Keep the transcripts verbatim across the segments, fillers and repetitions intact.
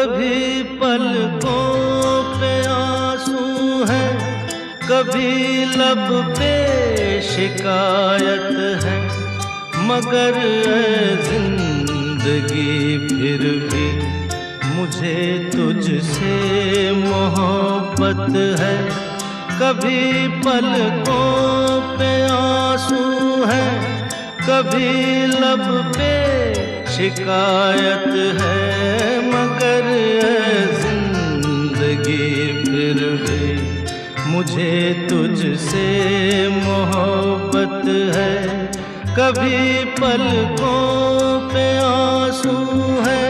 कभी पलकों पे आंसू है, कभी लब पे शिकायत है, मगर ऐ जिंदगी फिर भी मुझे तुझसे मोहब्बत है। कभी पलकों पे आंसू है, कभी लब पे शिकायत है, मगर ऐ जिंदगी फिर भी मुझे तुझसे मोहब्बत है। कभी पलकों पे आंसू है।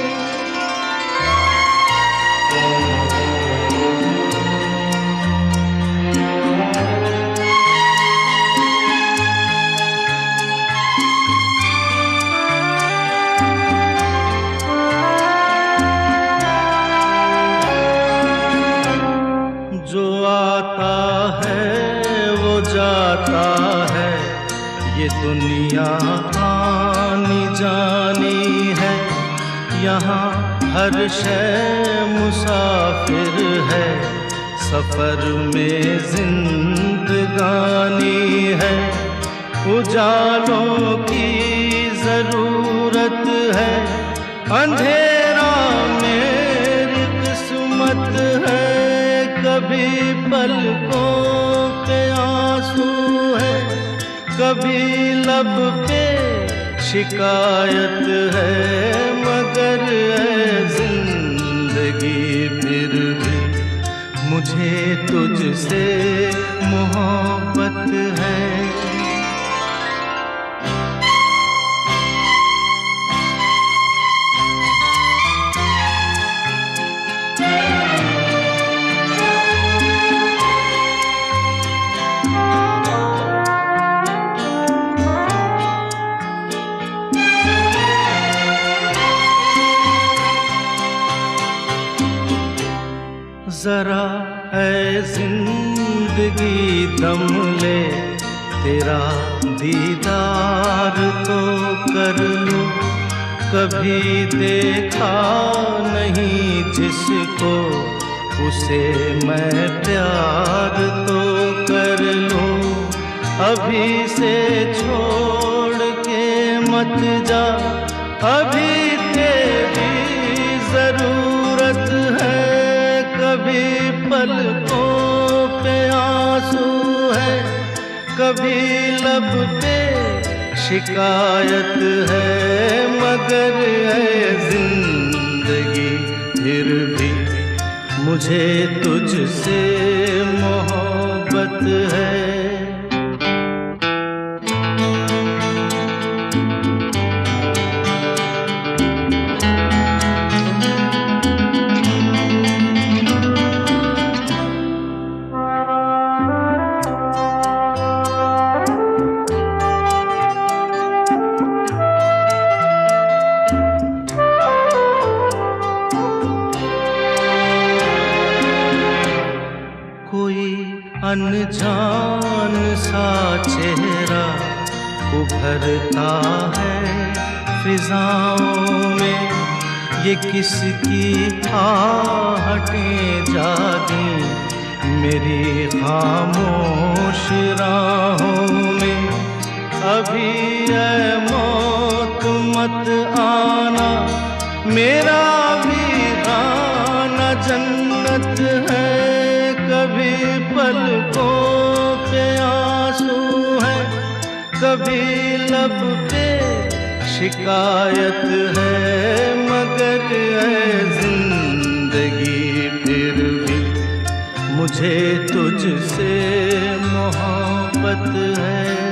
जो आता है वो जाता है, ये दुनिया आनी जानी है। यहाँ हर शय मुसाफिर है, सफर में जिंदगानी है। उजालों की जरूरत है, अंधेरा मेरी किस्मत है। कभी पलकों पे आंसू है, कभी लब पे शिकायत है, मगर ऐ जिंदगी फिर भी मुझे तुझसे मोहब्बत है। जरा ऐ जिंदगी दम ले, तेरा दीदार तो कर लूं। कभी देखा नहीं जिसको, उसे मैं प्यार तो कर लूं। अभी से छोड़ के मत जा, अभी तेरी जरूरत है। कभी पलकों पे आंसू है, कभी लब पे शिकायत है, मगर ऐ जिंदगी फिर भी मुझे तुझसे मोहब्बत है। कोई अनजान सा चेहरा उभरता है फिजाओं में, ये किसकी आहटें जागी मेरी खामोश राहों में। अभी ऐ मौत मत आना, मेरा वीराना जन्नत है। कभी पलकों पे आंसू है, कभी लब पे शिकायत है, मगर ऐ जिंदगी फिर भी मुझे तुझसे मोहब्बत है।